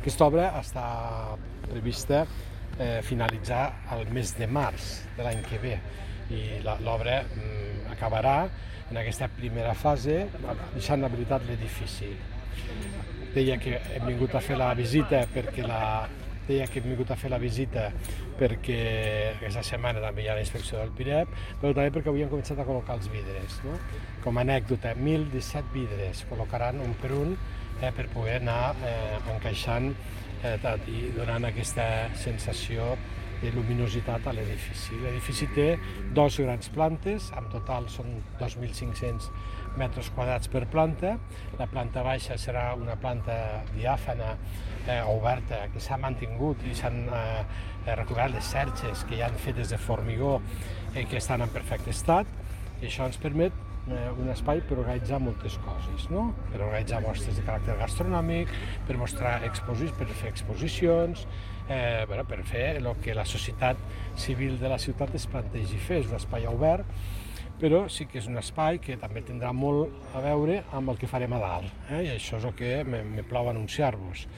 Aquesta obra està prevista finalitzar el mes de març de l'any que ve i l'obra acabarà en aquesta primera fase deixant habilitat l'edifici. Deia que hem vingut a fer la visita perquè aquesta setmana també hi ha la inspecció del PIREP, però també perquè avui hem començat a col·locar els vidres. No? Com a anècdota, 1.017 vidres col·locaran un per un per poder anar encaixant i donant aquesta sensació de luminositat a l'edifici. L'edifici té dues grans plantes, en total són 2.500 metres quadrats per planta. La planta baixa serà una planta diàfana oberta que s'ha mantingut i s'han recuperat les xarxes que ja han fetes de formigó que estan en perfecte estat, i això ens permet un espai per organitzar moltes coses, no? Per organitzar mostres de caràcter gastronòmic, per fer exposicions, per fer el que la societat civil de la ciutat es plantegi fer. És un espai obert, però sí que és un espai que també tindrà molt a veure amb el que farem a dalt, i això és el que me plau anunciar-vos.